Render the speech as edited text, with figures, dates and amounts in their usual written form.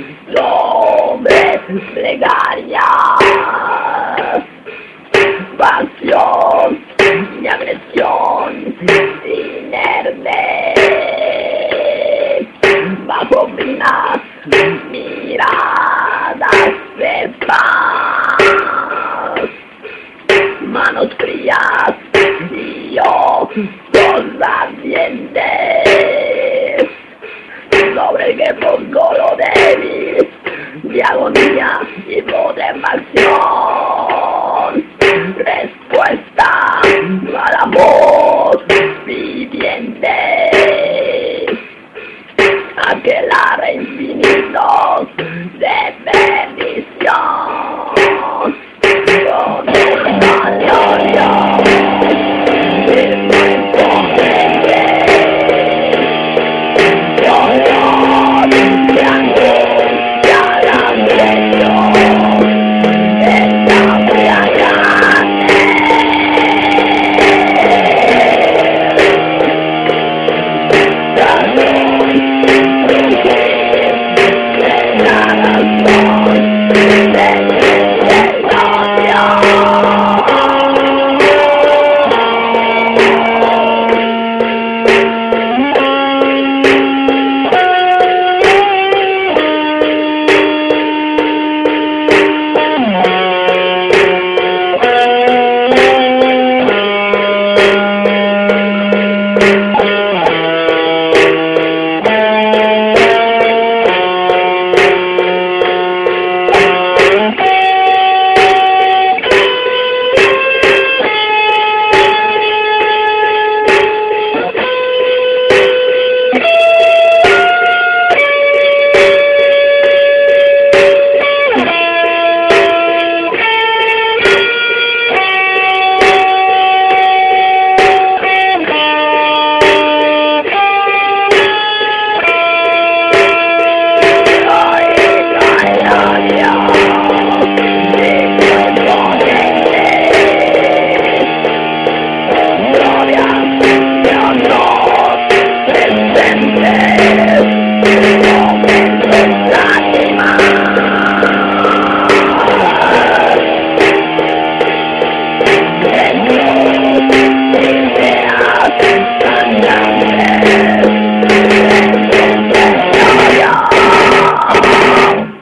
sobre plegarias, pasión y agresión inerme, bajo finas miradas de paz, manos frías y ojos ardientes, sobre el que pongo lo débil de agonía y putrefacción, respuesta al amor viviente, aquelarre infinito de perdición, con un valorio la